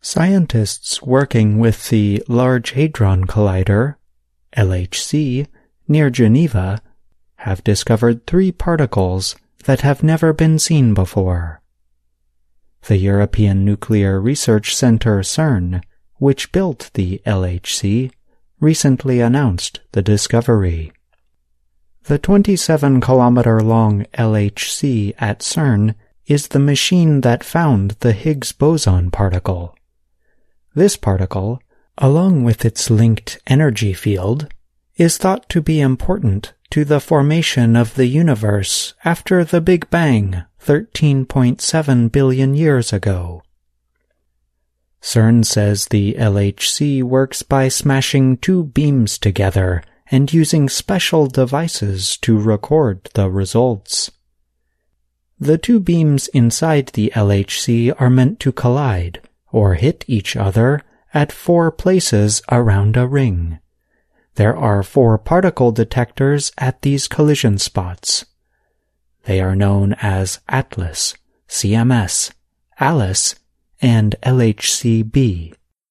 Scientists working with the Large Hadron Collider, LHC, near Geneva, have discovered 3 particles that have never been seen before. The European Nuclear Research Centre CERN, which built the LHC, recently announced the discovery. The 27-kilometer-long LHC at CERN is the machine that found the Higgs boson particle. This particle, along with its linked energy field, is thought to be important to the formation of the universe after the Big Bang 13.7 billion years ago. CERN says the LHC works by smashing 2 beams together and using special devices to record the results. The 2 beams inside the LHC are meant to collide or hit each other at 4 places around a ring. There are 4 particle detectors at these collision spots. They are known as ATLAS, CMS, ALICE, and LHCb.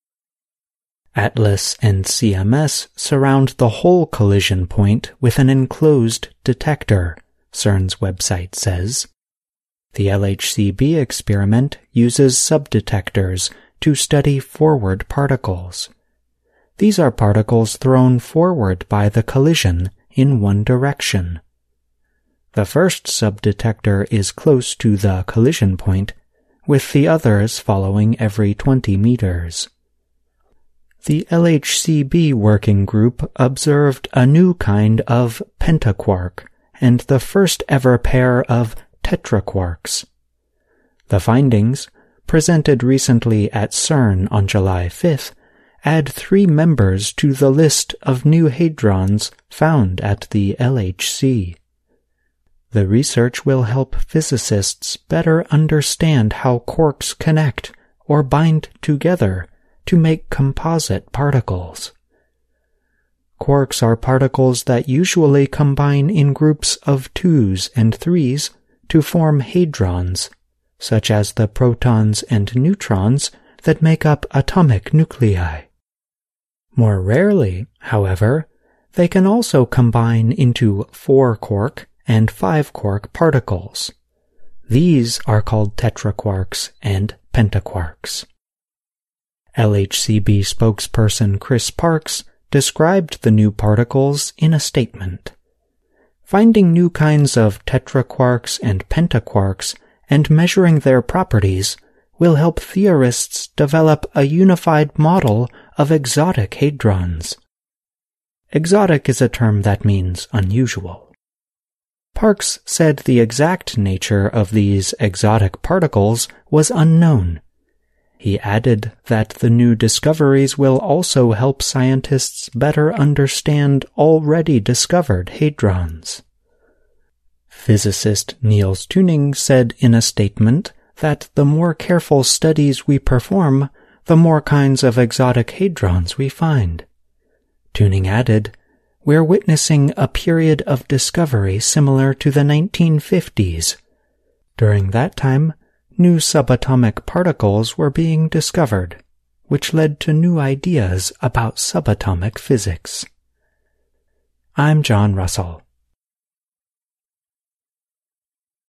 ATLAS and CMS surround the whole collision point with an enclosed detector, CERN's website says. The LHCb experiment uses subdetectors to study forward particles. These are particles thrown forward by the collision in one direction. The first subdetector is close to the collision point, with the others following every 20 meters. The LHCb working group observed a new kind of pentaquark and the first ever pair of tetraquarks. The findings, presented recently at CERN on July 5th, add 3 members to the list of new hadrons found at the LHC. The research will help physicists better understand how quarks connect or bind together to make composite particles. Quarks are particles that usually combine in groups of 2s and 3s to form hadrons, such as the protons and neutrons that make up atomic nuclei. More rarely, however, they can also combine into 4-quark and 5-quark particles. These are called tetraquarks and pentaquarks. LHCb spokesperson Chris Parks described the new particles in a statement. Finding new kinds of tetraquarks and pentaquarks and measuring their properties will help theorists develop a unified model of exotic hadrons. Exotic is a term that means unusual. Parks said the exact nature of these exotic particles was unknown. He added that the new discoveries will also help scientists better understand already discovered hadrons. Physicist Niels Tuning said in a statement that the more careful studies we perform, the more kinds of exotic hadrons we find. Tuning added, "We're witnessing a period of discovery similar to the 1950s. During that time, new subatomic particles were being discovered, which led to new ideas about subatomic physics." I'm John Russell.